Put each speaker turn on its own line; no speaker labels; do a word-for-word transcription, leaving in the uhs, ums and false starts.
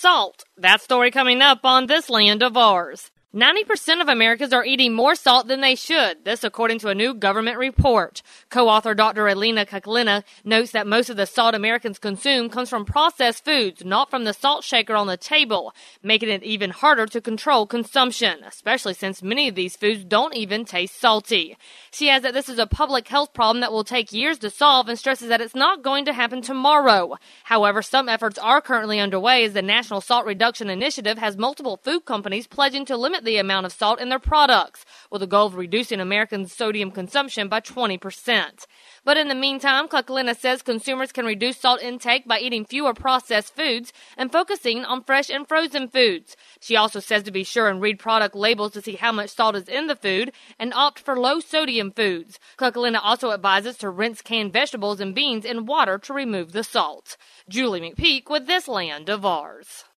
salt? That story coming up on This Land of Ours. ninety percent of Americans are eating more salt than they should, this according to a new government report. Co-author Doctor Elena Kaklina notes that most of the salt Americans consume comes from processed foods, not from the salt shaker on the table, making it even harder to control consumption, especially since many of these foods don't even taste salty. She adds that this is a public health problem that will take years to solve and stresses that it's not going to happen tomorrow. However, some efforts are currently underway as the National Salt Reduction Initiative has multiple food companies pledging to limit the amount of salt in their products, with the goal of reducing Americans' sodium consumption by twenty percent. But in the meantime, Kaklina says consumers can reduce salt intake by eating fewer processed foods and focusing on fresh and frozen foods. She also says to be sure and read product labels to see how much salt is in the food and opt for low-sodium foods. Kaklina also advises to rinse canned vegetables and beans in water to remove the salt. Julie McPeak with This Land of Ours.